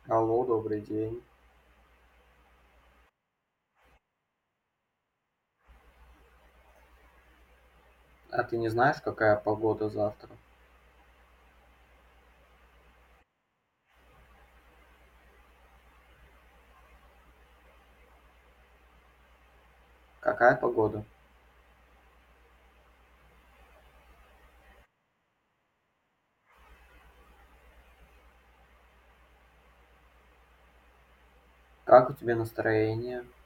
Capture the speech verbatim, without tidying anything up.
Алло, добрый день. А ты не знаешь, какая погода завтра? Какая погода? Как у тебя настроение?